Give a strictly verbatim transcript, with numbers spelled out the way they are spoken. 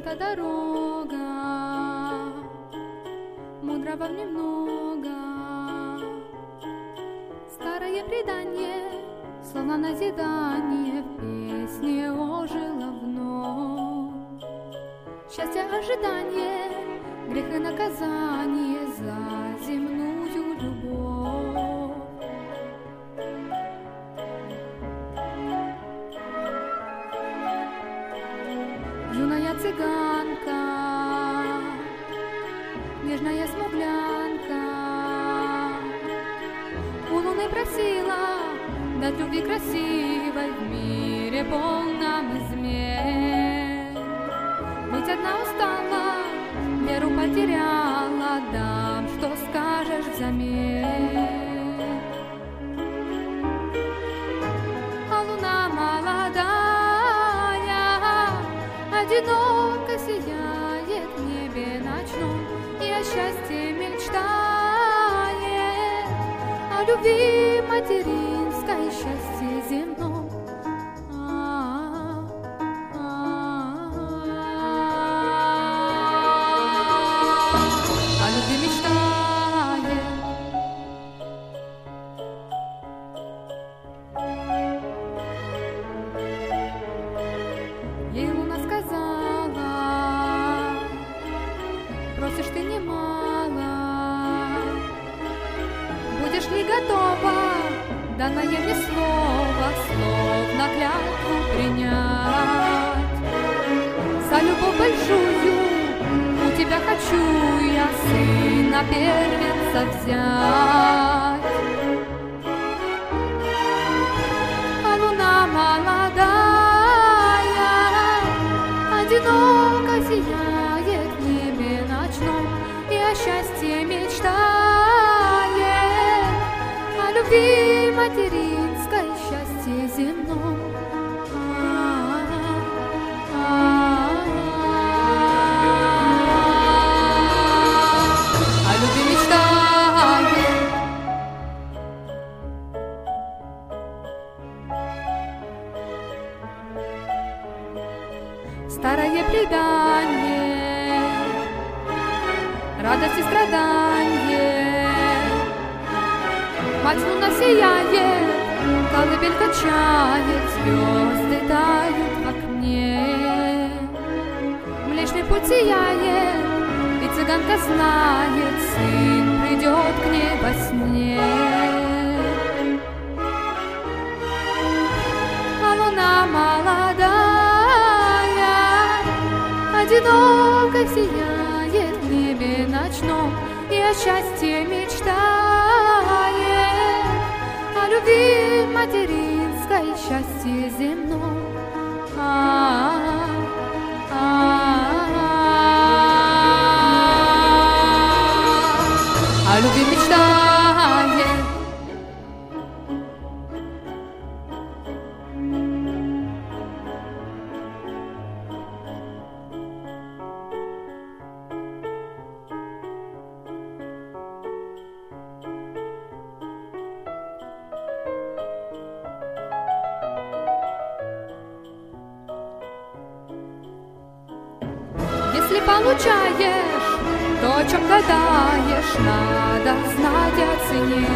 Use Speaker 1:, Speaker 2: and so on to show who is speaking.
Speaker 1: эта дорога, мудрого немного. Старое предание, словно назидание, в песне ожило вновь. Счастье, ожидание, грех и наказание за земную любовь. Юная цыганка, нежная смуглянка, у луны просила дать любви красивой в мире полном измен. Быть одна устала, веру потеряла, дам, что скажешь взамен. А луна молодая, одиноко сияет в небе ночном, и о счастье мечтает, о любви материнской, счастье земном. О любви мечтает. Ей луна сказала: просишь ты немало, будешь ли готова данное мне слово, словно клятву принять? За любовь большую у тебя хочу я сына первенца взять. А луна молодая, одиноко сияет в небе ночном, и о счастье мечтает, о любви материнской, счастье земном. О любви мечтает. Старое предание, радость и страдание. Мать луна сияет, колыбель качает, звезды тают в окне. Млечный путь сияет, и цыганка знает, сын придет к ней во сне. А луна молодая, одиноко сияет в небе ночном, и о счастье мечтает, о любви материнской, счастье земном. А-а-а, а-а-а. О любви мечтает. Если получаешь то, о чем гадаешь, надо знать и оценить.